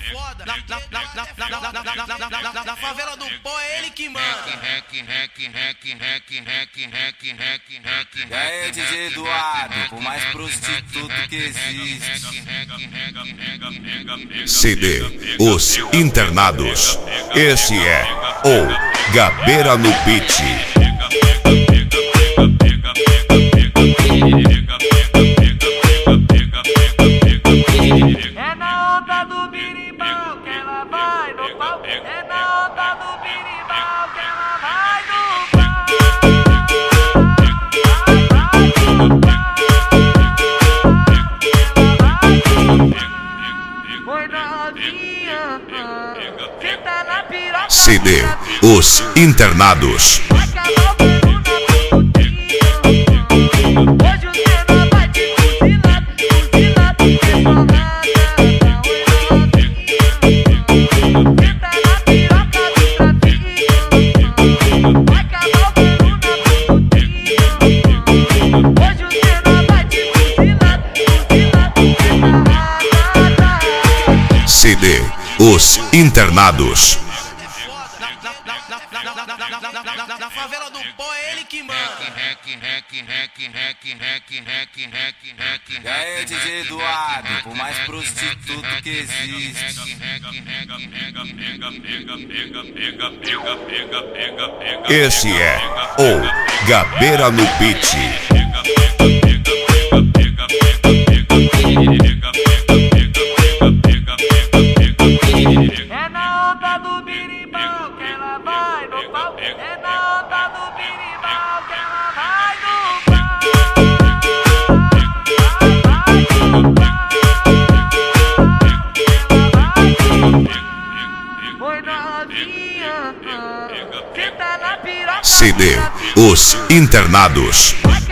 foda. Na favela do pó é ele que manda. E aí, DJ Eduardo, o mais prostituto que existe. CD Os Internados. Esse é o Gabeira no Beat. É na onda do birimbau que ela vai no pau. É na onda do birimbau que ela vai no pau. Foi novinha, senta na piroca. CD Os Internados. Hoje o Senna vai te fuzilar, fuzilar, personada. Senta na piroca do trafinho. Vai acabar o cano na putinha. Hoje o Senna vai te fuzilar, fuzilar, personada. CD Os Internados. Na favela do pó é ele que manda. E aí, DJ Eduardo, o mais prostituto que existe. Esse é o Gabeira no Beat. É na onda do birimbau que ela vai no pau. É na onda do birimbau que ela vai no pau. Foi novinha, senta na piroca. CD Os Internados.